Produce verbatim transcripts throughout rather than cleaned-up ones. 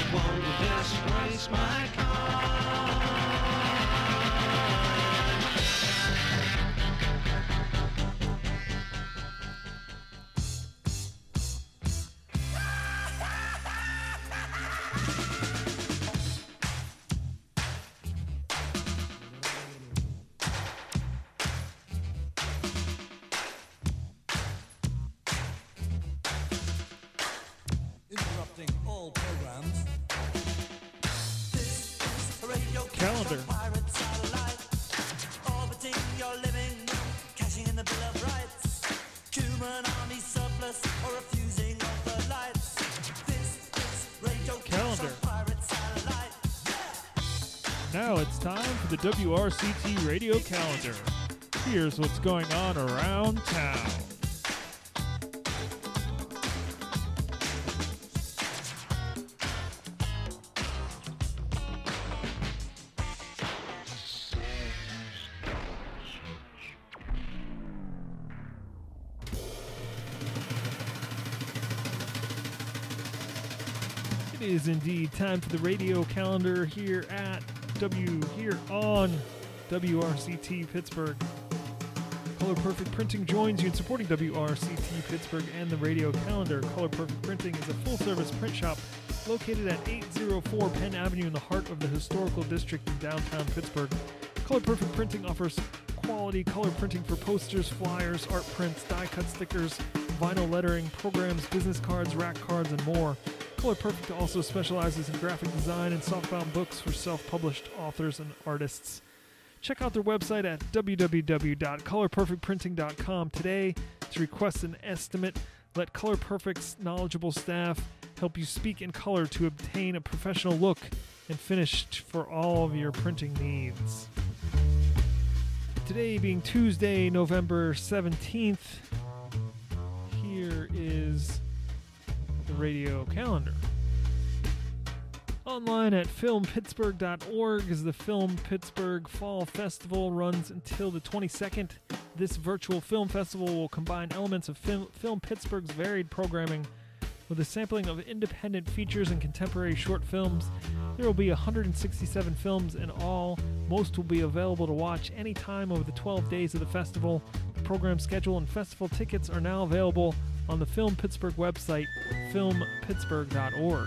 won't disgrace my all programs. This is a radio Calendar. pirate satellite, orbiting your living room, cashing in the Bill of Rights. Human army surplus or refusing of the lights. This is radio Calendar. pirate satellite. Now it's time for the W R C T Radio Calendar. Here's what's going on around town. It is indeed time for the radio calendar here at W here on W R C T Pittsburgh. Color Perfect Printing joins you in supporting W R C T Pittsburgh and the radio calendar. Color Perfect Printing is a full-service print shop located at eight oh four Penn Avenue in the heart of the historical district in downtown Pittsburgh. Color Perfect Printing offers quality color printing for posters, flyers, art prints, die-cut stickers, vinyl lettering, programs, business cards, rack cards, and more. Color Perfect also specializes in graphic design and softbound books for self-published authors and artists. Check out their website at w w w dot color perfect printing dot com today to request an estimate. Let Color Perfect's knowledgeable staff help you speak in color to obtain a professional look and finish for all of your printing needs. Today being Tuesday, November seventeenth, here is the radio calendar. Online at film pittsburgh dot org is the Film Pittsburgh Fall Festival. Runs until the twenty-second. This virtual film festival will combine elements of Film, film Pittsburgh's varied programming with a sampling of independent features and contemporary short films. There will be one hundred sixty-seven films in all. Most will be available to watch anytime over the twelve days of the festival. The program schedule and festival tickets are now available on the Film Pittsburgh website, film pittsburgh dot org.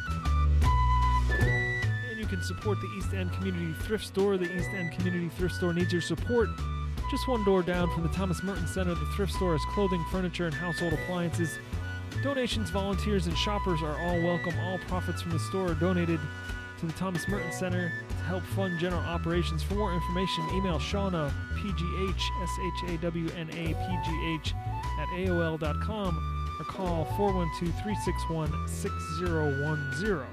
And you can support the East End Community Thrift Store. The East End Community Thrift Store needs your support. Just one door down from the Thomas Merton Center, the thrift store has clothing, furniture, and household appliances. Donations, volunteers, and shoppers are all welcome. All profits from the store are donated to the Thomas Merton Center to help fund general operations. For more information, email Shauna, P G H, S H A W N A, P G H, at A O L dot com or call four one two, three six one, six zero one zero.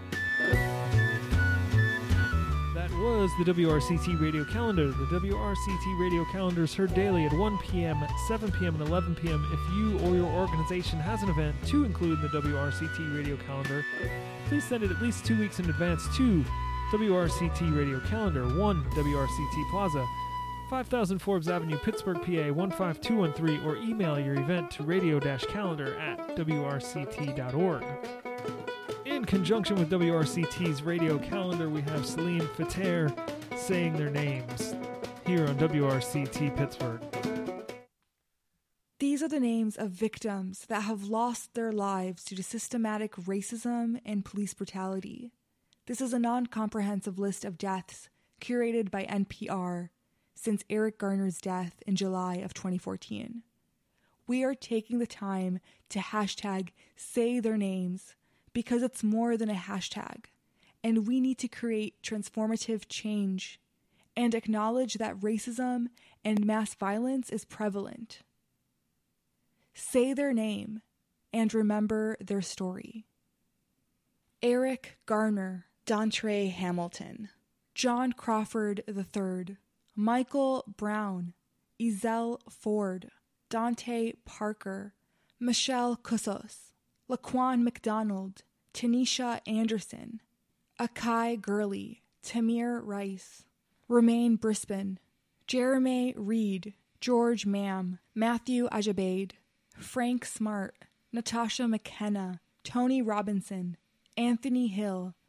That was the W R C T Radio Calendar. The W R C T Radio Calendar is heard daily at one p.m., seven p.m., and eleven p.m. If you or your organization has an event to include in the W R C T Radio Calendar, please send it at least two weeks in advance to W R C T Radio Calendar, one W R C T Plaza, five thousand Forbes Avenue, Pittsburgh, P A, one five two one three, or email your event to radio-calendar at w r c t dot org. In conjunction with W R C T's radio calendar, we have Celine Fater saying their names here on W R C T Pittsburgh. These are the names of victims that have lost their lives due to systematic racism and police brutality. This is a non-comprehensive list of deaths curated by N P R since Eric Garner's death in July of twenty fourteen. We are taking the time to hashtag say their names because it's more than a hashtag, and we need to create transformative change and acknowledge that racism and mass violence is prevalent. Say their name and remember their story. Eric Garner, Dontre Hamilton, John Crawford the third, Michael Brown, Ezell Ford, Dante Parker, Michelle Cussos, Laquan McDonald, Tanisha Anderson, Akai Gurley, Tamir Rice, Romaine Brisbane, Jeremy Reed, George Mam, Matthew Ajabaid, Frank Smart, Natasha McKenna, Tony Robinson, Anthony Hill,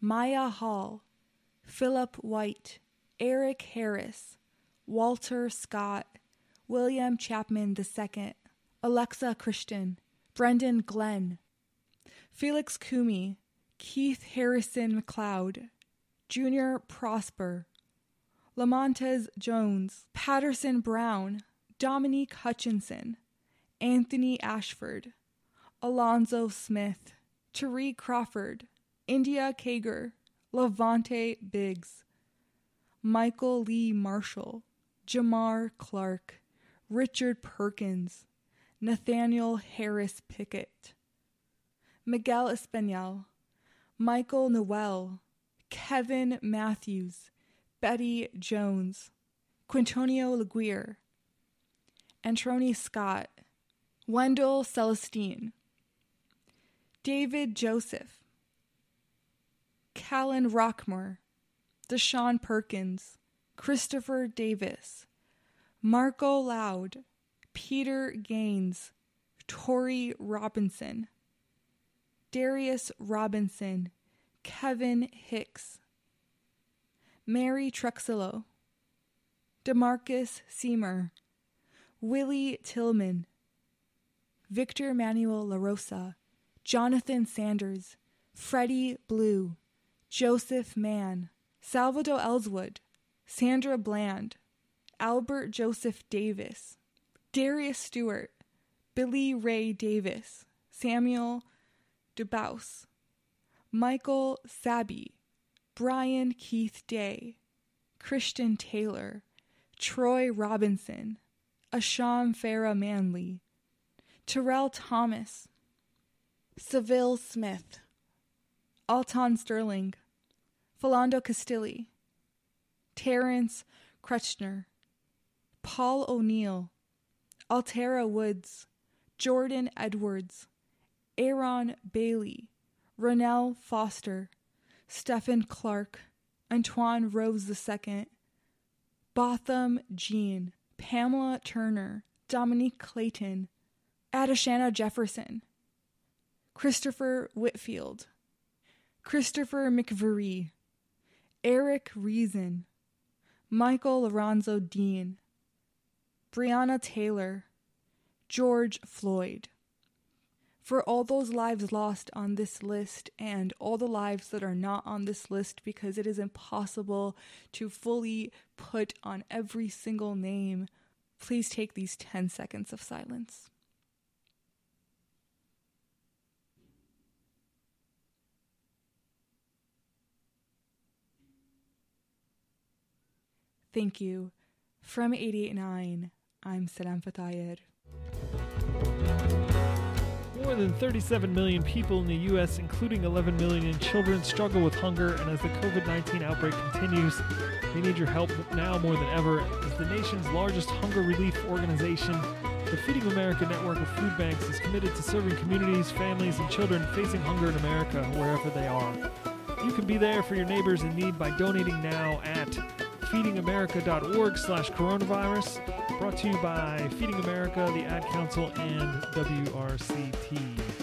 Maya Hall, Philip White, Eric Harris, Walter Scott, William Chapman the Second, Alexa Christian, Brendan Glenn, Felix Kumi, Keith Harrison McLeod, Junior Prosper, Lamontez Jones, Patterson Brown, Dominique Hutchinson, Anthony Ashford, Alonzo Smith, Tariq Crawford, India Kager, Levante Biggs, Michael Lee Marshall, Jamar Clark, Richard Perkins, Nathaniel Harris Pickett, Miguel Espanol, Michael Noel, Kevin Matthews, Betty Jones, Quintonio Laguerre, Antroni Scott, Wendell Celestine, David Joseph, Callan Rockmore, Deshaun Perkins, Christopher Davis, Marco Loud, Peter Gaines, Tori Robinson, Darius Robinson, Kevin Hicks, Mary Truxillo, DeMarcus Seymour, Willie Tillman, Victor Manuel LaRosa, Jonathan Sanders, Freddie Blue, Joseph Mann, Salvador Ellswood, Sandra Bland, Albert Joseph Davis, Darius Stewart, Billy Ray Davis, Samuel DeBouse, Michael Sabi, Brian Keith Day, Christian Taylor, Troy Robinson, Asham Farah Manley, Terrell Thomas, Seville Smith, Alton Sterling, Philando Castilli, Terrence Kretschner, Paul O'Neill, Altera Woods, Jordan Edwards, Aaron Bailey, Ronell Foster, Stephen Clark, Antoine Rose the Second, Botham Jean, Pamela Turner, Dominique Clayton, Adashana Jefferson, Christopher Whitfield, Christopher McVeary, Eric Reason, Michael Lorenzo Dean, Breonna Taylor, George Floyd. For all those lives lost on this list and all the lives that are not on this list, because it is impossible to fully put on every single name, please take these ten seconds of silence. Thank you. From eighty-eight point nine, I'm Salam Fatayed. More than thirty-seven million people in the U S, including eleven million children, struggle with hunger, and as the covid nineteen outbreak continues, they need your help now more than ever. As the nation's largest hunger relief organization, the Feeding America network of food banks is committed to serving communities, families, and children facing hunger in America wherever they are. You can be there for your neighbors in need by donating now at feedingamerica.org slash coronavirus. Brought to you by Feeding America, the Ad Council, and W R C T.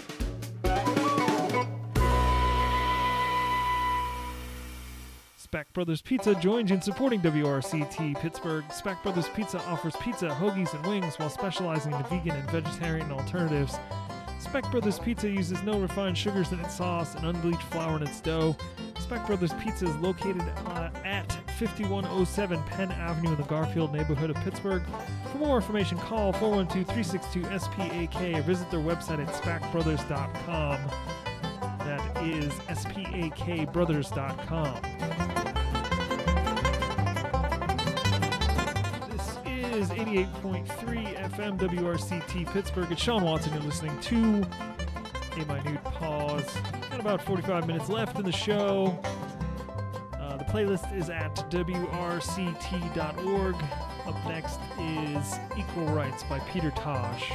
Spack Brothers Pizza joins you in supporting W R C T Pittsburgh. Spack Brothers Pizza offers pizza, hoagies, and wings while specializing in vegan and vegetarian alternatives. Spack Brothers Pizza uses no refined sugars in its sauce and unbleached flour in its dough. Spack Brothers Pizza is located uh, at fifty-one oh seven Penn Avenue in the Garfield neighborhood of Pittsburgh. For more information, call four one two, three six two, S P A K or visit their website at spack brothers dot com. That is S P A K brothers dot com. This is eighty-eight point three F M W R C T Pittsburgh. It's Sean Watson. You're listening to A Minute Pause. Got about forty-five minutes left in the show. Uh, the playlist is at W R C T dot org. Up next is Equal Rights by Peter Tosh.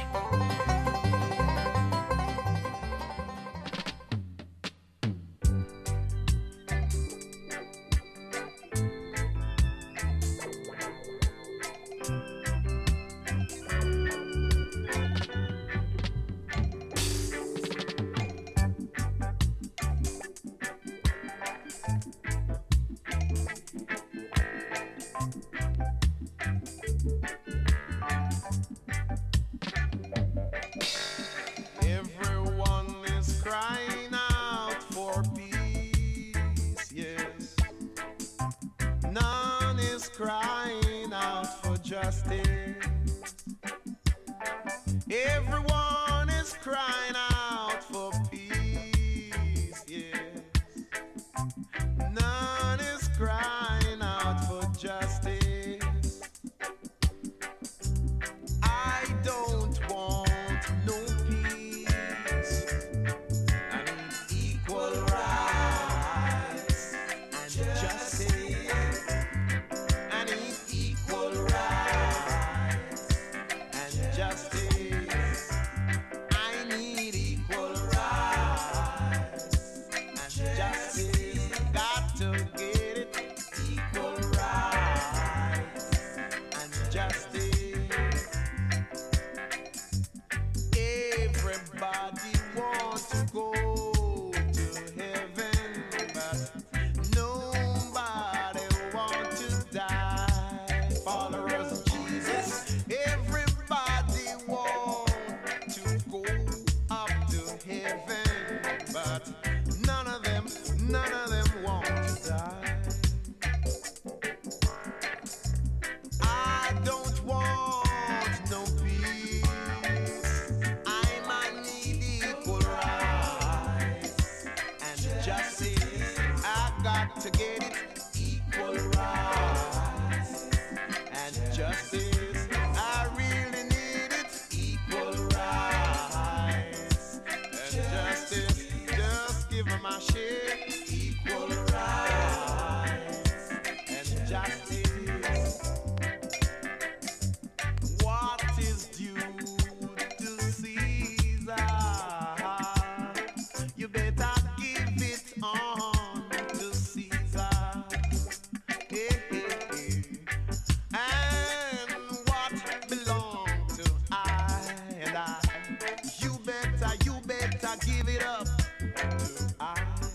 crying out for justice. Everyone is crying out for peace, yes. None is crying out for justice. I don't want no peace. I need equal rights and justice. I need equal rights and justice. I need equal rights and justice. Got to get it. Equal rights and justice. Everybody wants to go to heaven, but nobody wants to die. Followers of Jesus, everybody wants to go up to heaven, but none of them, none of them want to die. I don't want no peace. I might need equal rights and justice. I got to get it. Equal rights and justice. I really need it. Equal rights and justice. Just give 'em my share. Equal rights and justice. What is due to Caesar? You better give it on to Caesar. Hey, hey, hey. And what belongs to I and I? You better, you better give it up to I.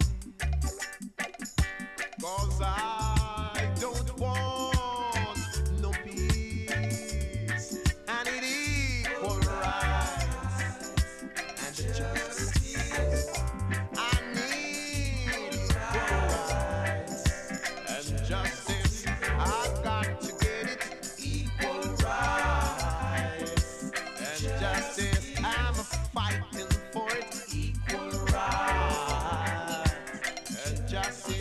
'Cause I don't want no peace. I need equal rights and justice. I need equal rights and justice. I got to get it. Equal rights and justice. I'm fighting for it. Equal rights and justice.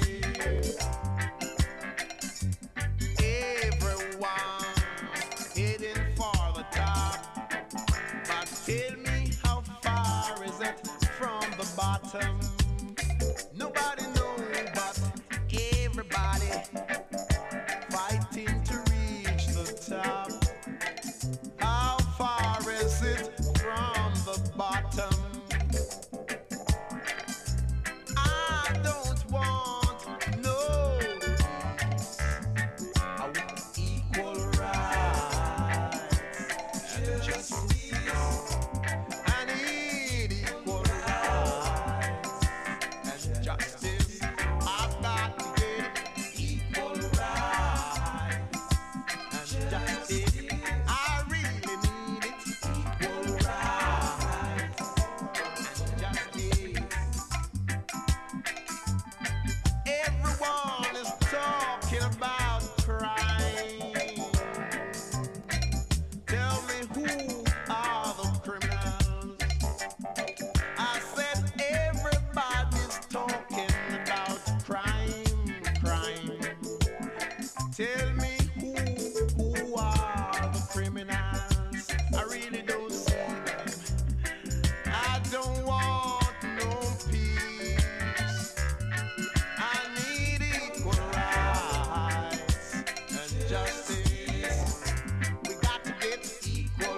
Everyone heading for the top, but tell me how far is it from the bottom? Nobody knows, but everybody fighting to reach the top. How far is it from the bottom? I don't want no peace. I want equal rights and justice. I need equal rights and justice. I've got to get equal rights and justice. I really need it. Equal rights and justice. Everyone is talking about crime. Tell me, who are the criminals? I said everybody's talking about crime, crime. Tell me, who who are the criminals? I really don't see them. I don't want no peace. I need equal rights and justice. We got to get equal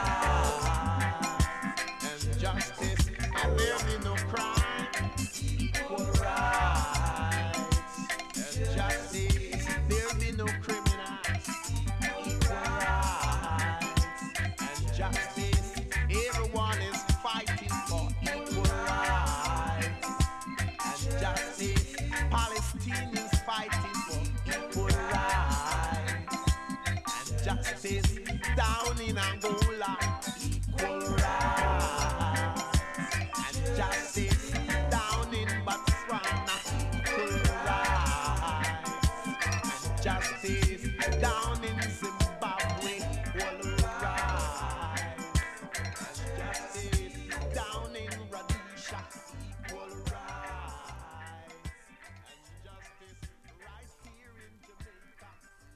rights and justice. And there'll be no crime. Equal rights and justice. There'll be no criminals. Equal rights and justice. Everyone is fighting for equal rights and justice. Palestinians fighting for equal rights and justice. Down in Angola, equal rights and justice. Down in Botswana, equal rights and justice down in Zimbabwe will rise. As justice down in Rhodesia will rise. As justice right here in Jamaica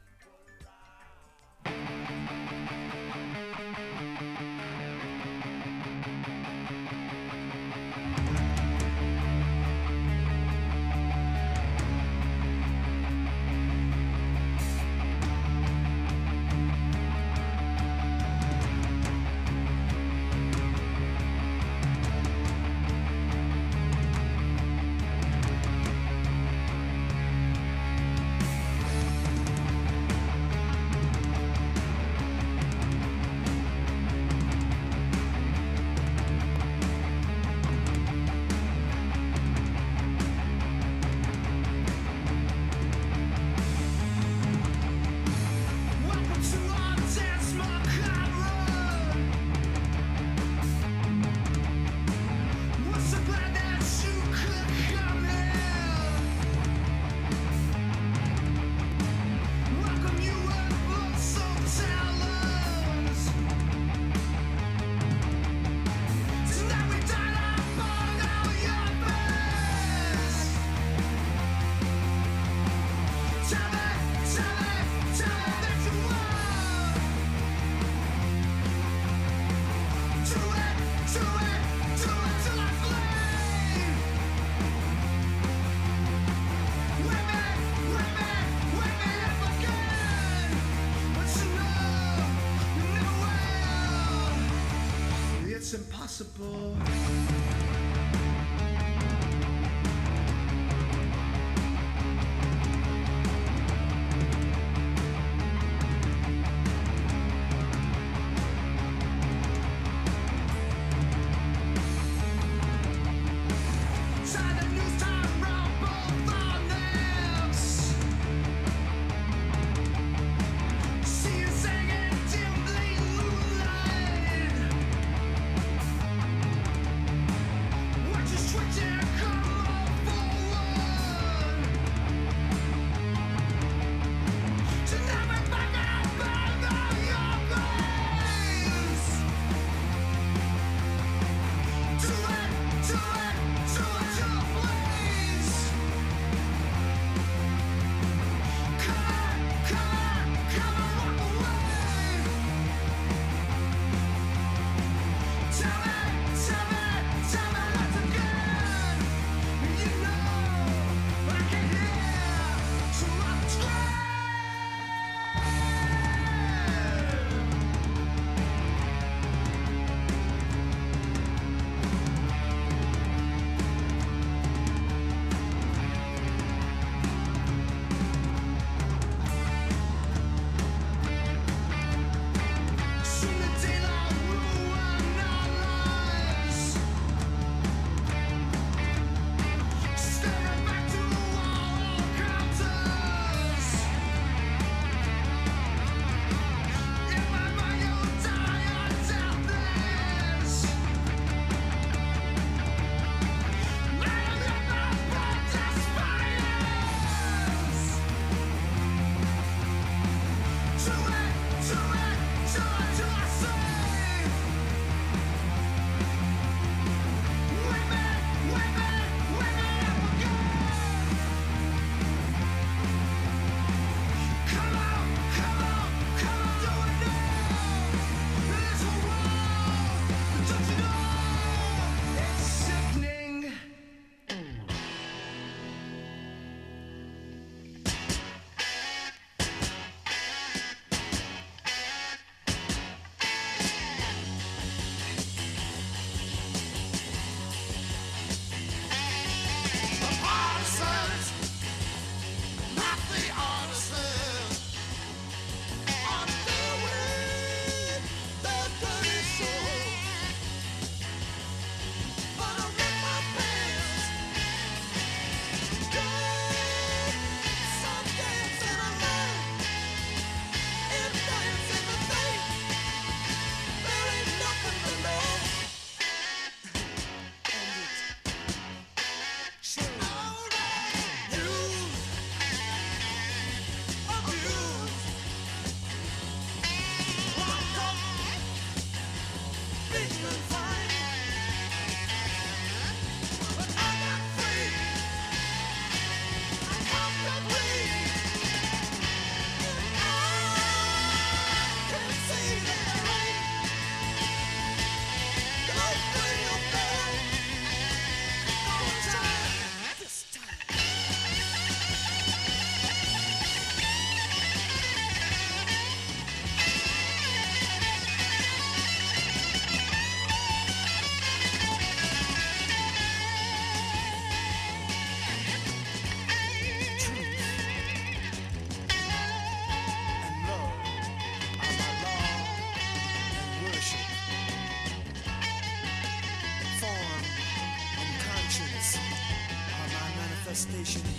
it's impossible.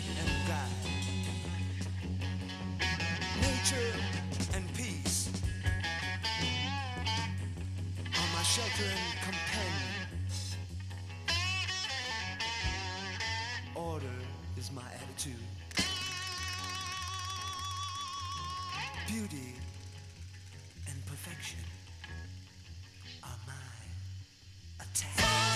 and guide. Nature and peace are my shelter and companion. Order is my attitude. Beauty and perfection are my attack.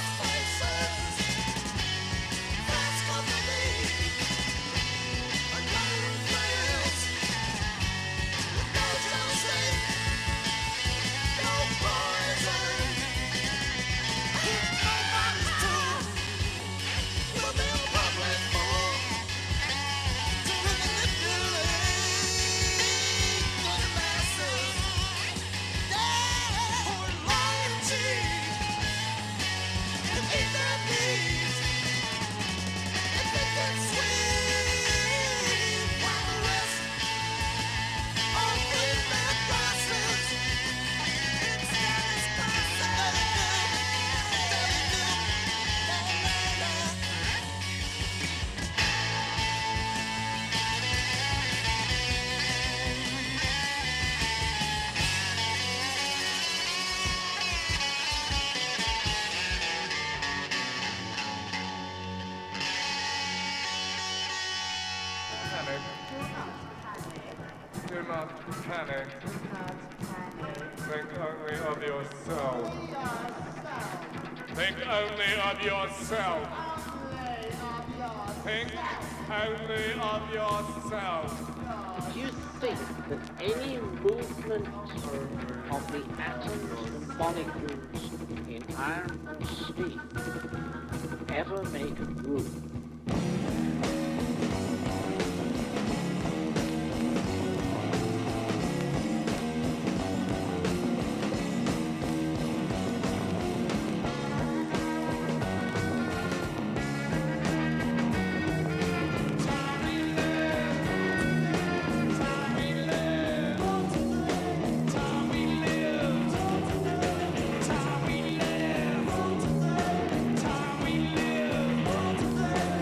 Do not panic. Think only of yourself. Think only of yourself. Think only of yourself. Do you think that any movement of the atoms and molecules in iron or steel ever make a groove? Time we live,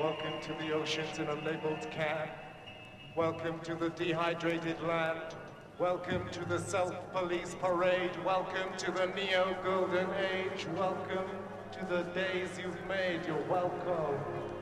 Welcome to the oceans in a labeled can. Welcome to the dehydrated land. Welcome to the self-police parade. Welcome to the neo-golden age. Welcome to the days you've made. You're welcome.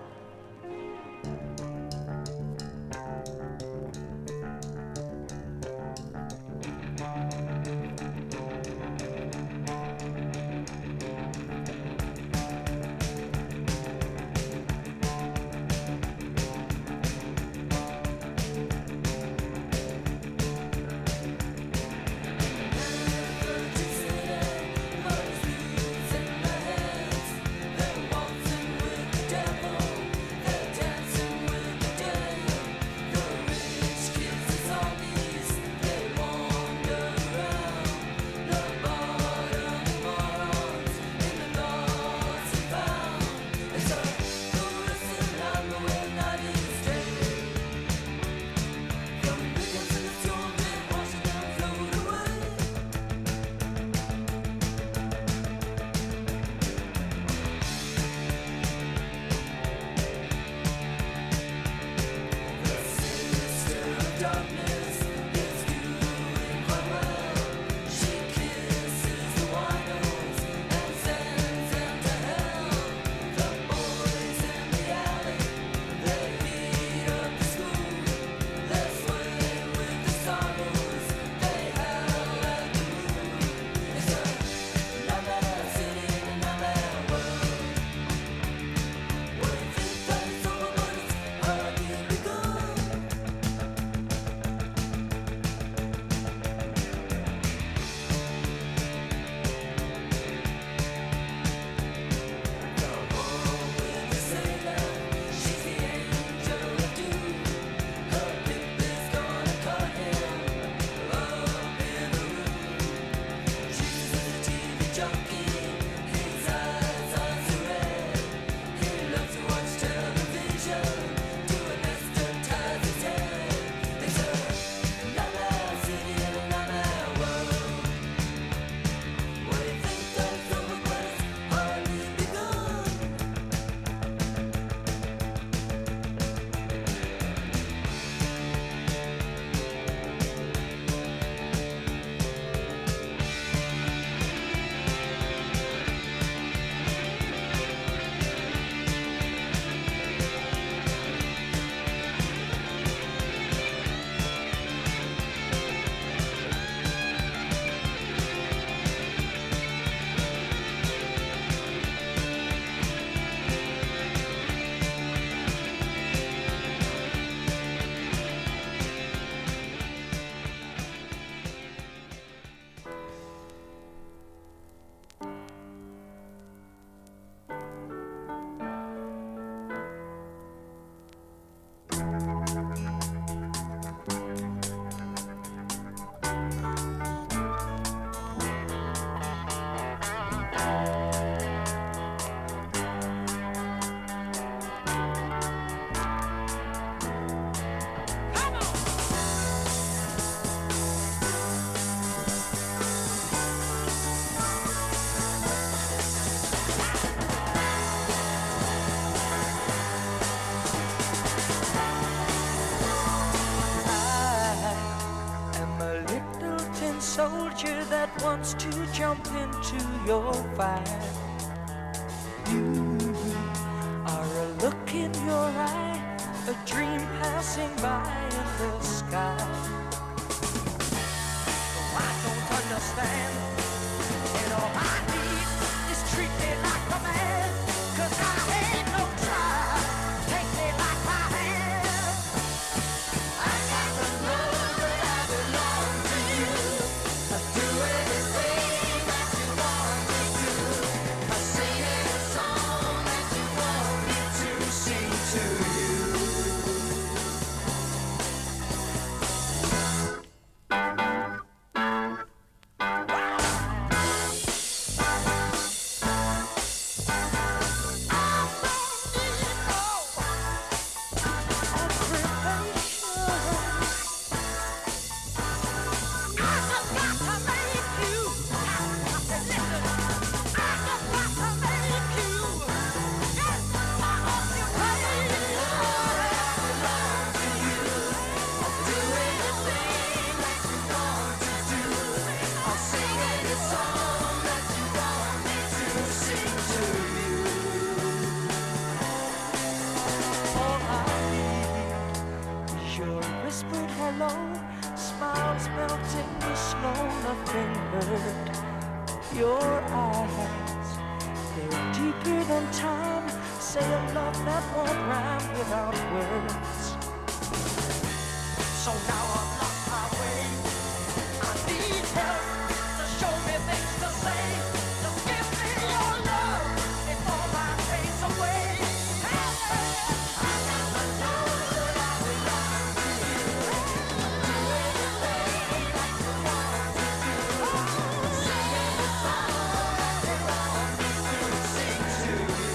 Soldier that wants to jump into your fire. You are a look in your eye, a dream passing by in the sky. Oh, I don't understand. You know, I need is treat me like a man, 'cause I ain't no child. Take me like I am. I got to know that I belong to you. Do everything that you want me to. I sing a song that you want me to sing to you. hurt. Your eyes, they're deeper than time. Say a love that won't rhyme without words. So now I've lost my way. I need help to show me things to say. Just give me your love before mine fades away. I never know that I belong to you. Do anything that you want to do. Singing the song that you want me to sing to you.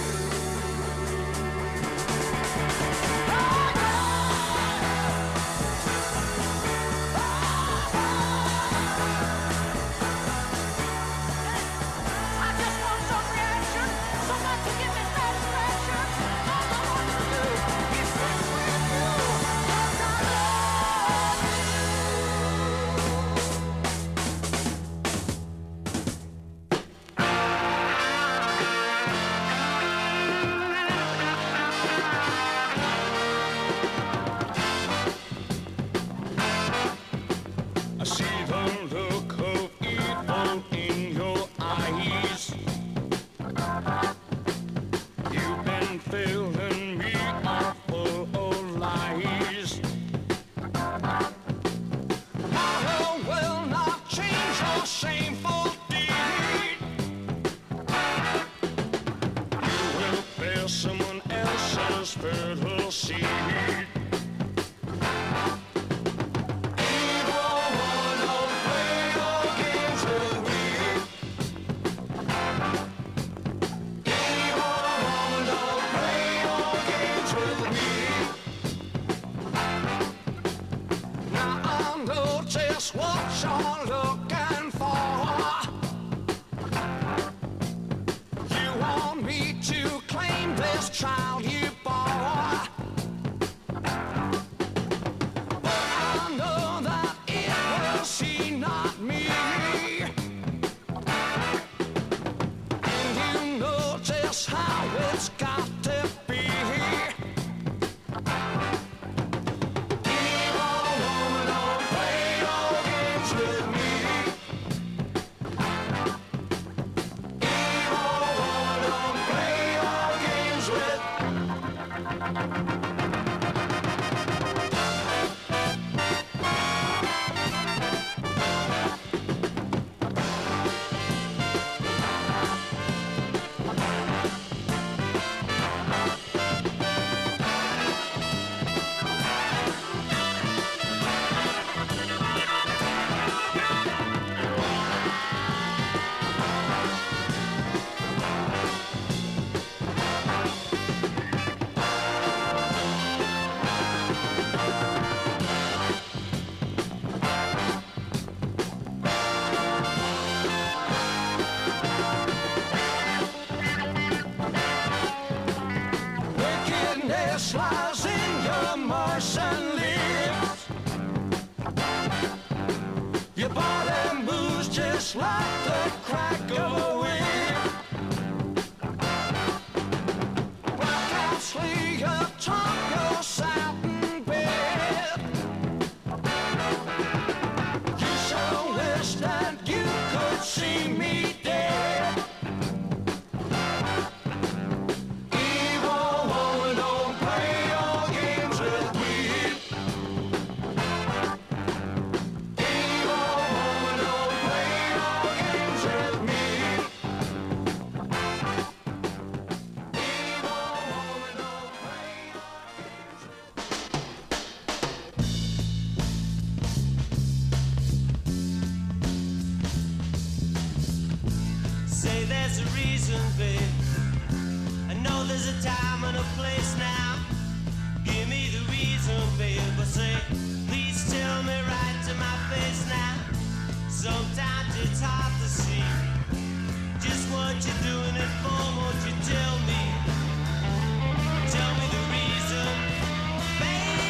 I just want some reaction, someone to give me satisfaction. All I want to do is sit with you, 'cause I love I see the look of evil in your eyes. You've been filling me up full of lies. I will not change your shameful deed. You will bear someone else's fertile seed. What you're looking for. You want me to claim this child you bore. But I know that it was she, not me. And you know just how it's got to be. Wickedness lies in your Martian lips. Your body moves just like the crack of a whip. Well, I can't sleep atop your satin bed. You sure wish that you could see me dead. Evil woman, don't play your games with me. Evil woman, don't play your games with me. Evil woman, don't play your games with me. Say there's a reason, babe. I know there's a time and a place now. Give me the reason, babe. But say, please tell me right to my face now. Sometimes it's hard to see just what you're doing it for. Won't you tell me? Tell me the reason, baby.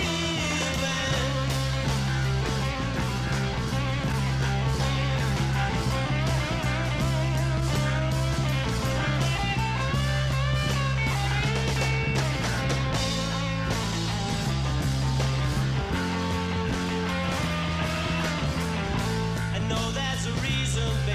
I know there's a reason,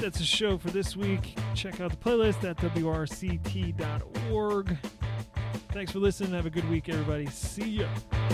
That's the show for this week. Check out the playlist at W R C T dot org. Thanks for listening. Have a good week, everybody. See ya.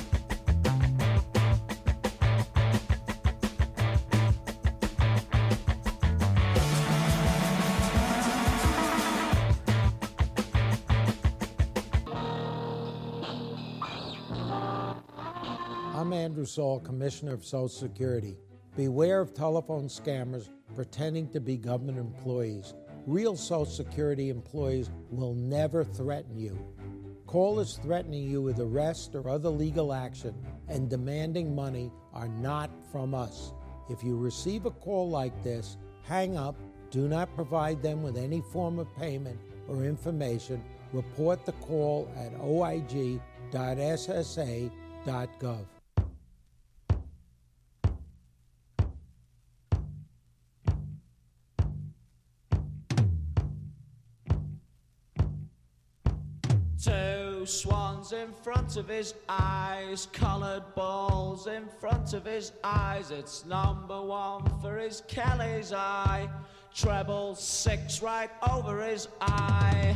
I'm Andrew Saul, Commissioner of Social Security. Beware of telephone scammers pretending to be government employees. Real Social Security employees will never threaten you. Callers threatening you with arrest or other legal action and demanding money are not from us. If you receive a call like this, hang up, do not provide them with any form of payment or information. Report the call at O I G dot S S A dot gov. Two swans in front of his eyes, coloured balls in front of his eyes. It's number one for his Kelly's eye, treble six right over his eye.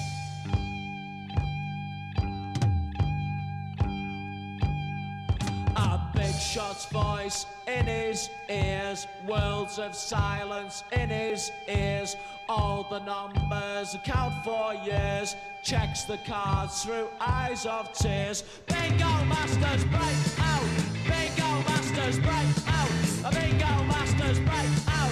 A big shot's voice in his ears, worlds of silence in his ears. All the numbers account for years, checks the cards through eyes of tears. Bingo masters break out, bingo masters break out, a bingo masters break out.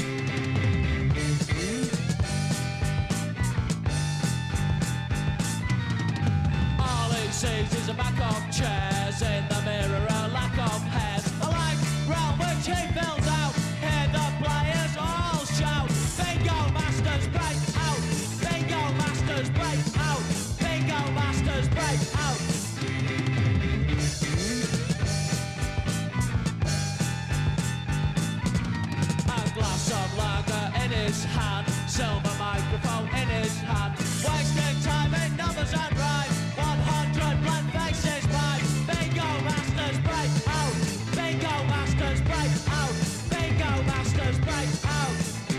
All he sees is a back of chairs, in the mirror a lack of hairs. A light round which he fills out, hear the players all shout. Bingo masters break out, bingo masters break out, bingo masters break out. A glass of lager in his hand, silver microphone in his hand, wasting time in numbers and rhymes. one hundred blank faces mine. Bingo masters break out, bingo masters break out, bingo masters break out.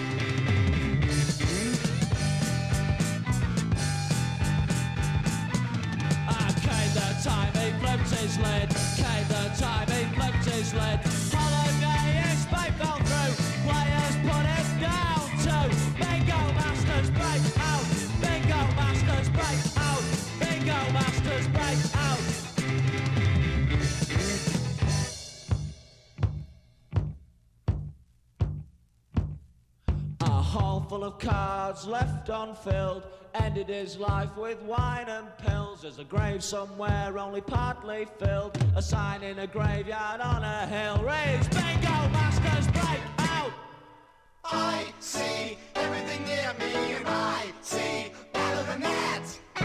And came the time he flipped his lid, came the time he flipped his lid. Holiday his pipe fell through, players put it down to. Bingo masters break out, bingo masters break out, bingo masters break out. A hall full of cards left unfilled, ended his life with wine and pills. There's a grave somewhere only partly filled, a sign in a graveyard on a hill reads bingo masters break out. I see everything near me, and I see better than that.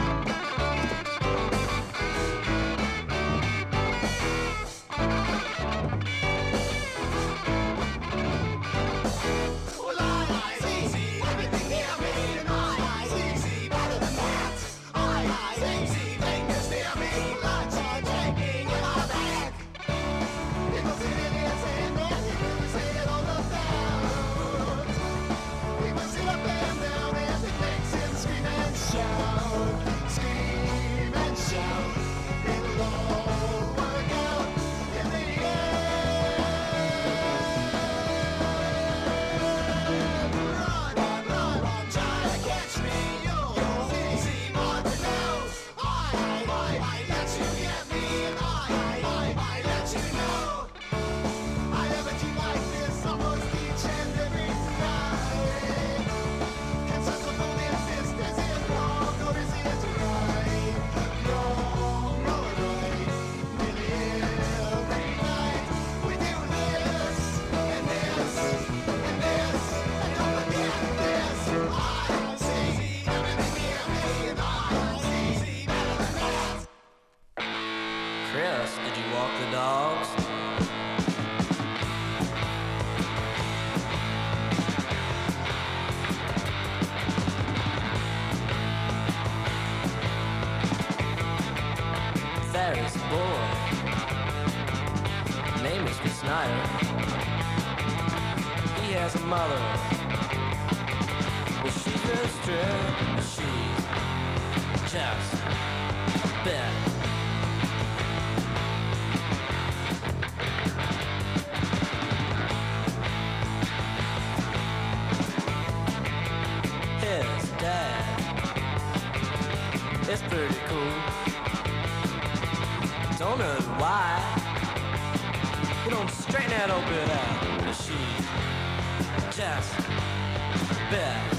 Well, I see everything near me, and I see better than that. I see fingers near me, lights are taking in my back. People sitting here saying that you say it all the time. People sit up and down and it makes him scream and shout, scream and shout. It'll all work out in the end. Run, run, run, run, try to catch me. You'll see more to know. I, I, I let you get me, and I, I, I let you know. I have a dream like this almost each and every night. Can such a lonely exist? Is it wrong or is it right? Wrong or right? Nearly every night we do this and this and this, and don't forget this. I see everything near me, and I see better than that. Chris, did you walk the dogs? Ferris boy. Name is Chris Snyder. He has a mother the strip. She's just a bit. His dad is pretty cool. Don't know why. You don't straighten that old bit out. But she's just bad.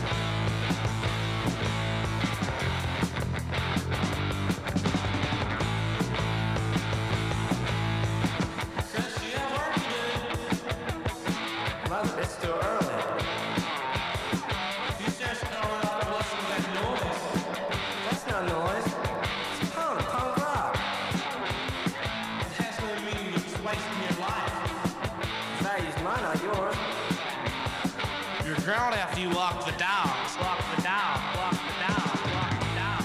Chris, you have work to do. Well, it's still early. You just calling out to listen to that noise. That's not noise. It's punk, punk rock. It has no meaning. You're wasting your life. Value's mine, not yours. You're grown after you walk the dogs. Walk the dog. Walk the dog. Walk the dog.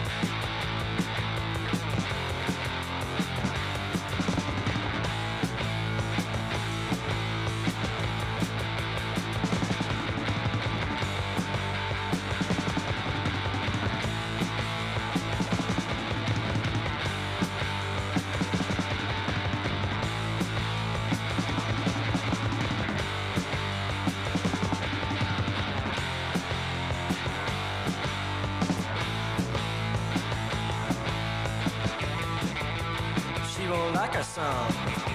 She won't like our song.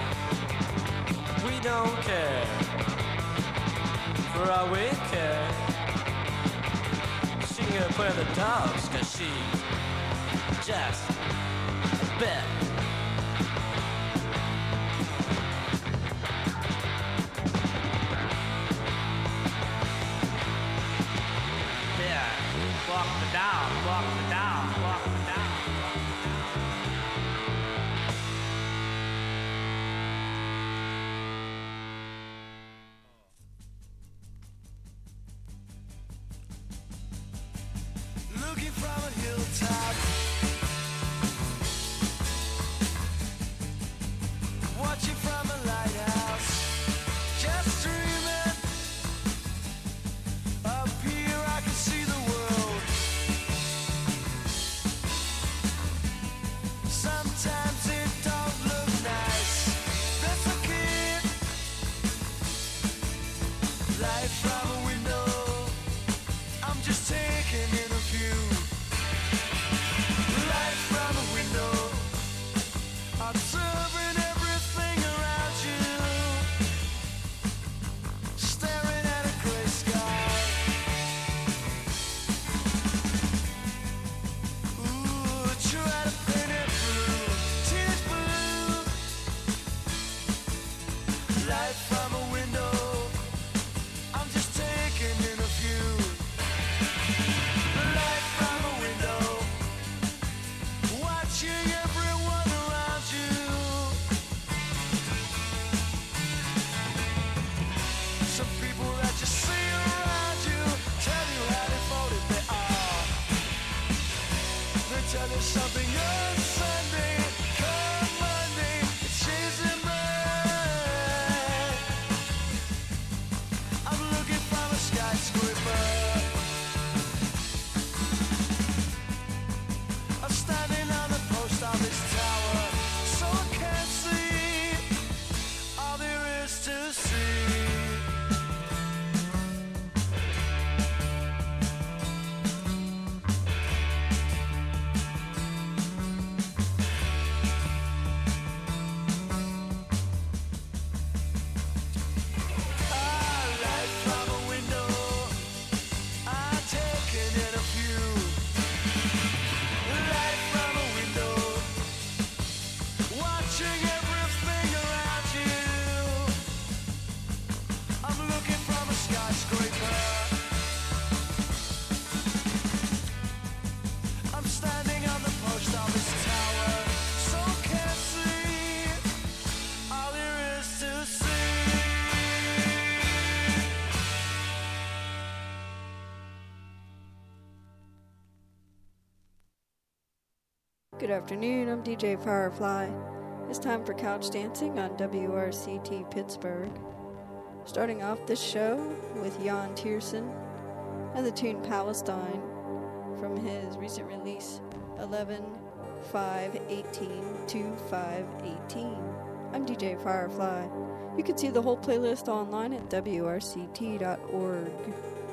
We don't care. For all we care. She can go play the dogs, cause she's just a bit. Yeah, walk the dog, walk the dog, walk the dog, walk the dog. Looking from a hilltop, watching from a lighthouse, just dreaming. Up here I can see the world. Sometimes it don't look nice. That's okay. Life from a window, I'm just taking in a view. Light from a window, observing everything around you. Staring at a gray sky. Ooh, try to paint it blue, teenage blue. Light from a window, I'm just taking in a view. Light from a window, watching everyone around you. Some people that you see around you tell you how devoted they are. They tell you something on Sunday, come Monday, it's chasing me. I'm looking from a skyscraper. I'm standing on the post office tower, so I can't see all there is to see. I light from a window, I'm taking in a view. Light from a window, watching everything around you. I'm looking from a skyscraper. I'm standing on the post office tower, so I can't see all there is to see. Good afternoon, I'm D J Firefly. It's time for Couch Dancing on W R C T Pittsburgh. Starting off this show with Jan Tiersen and the tune Palestine from his recent release eleven five eighteen to five eighteen. I'm D J Firefly. You can see the whole playlist online at W R C T dot org.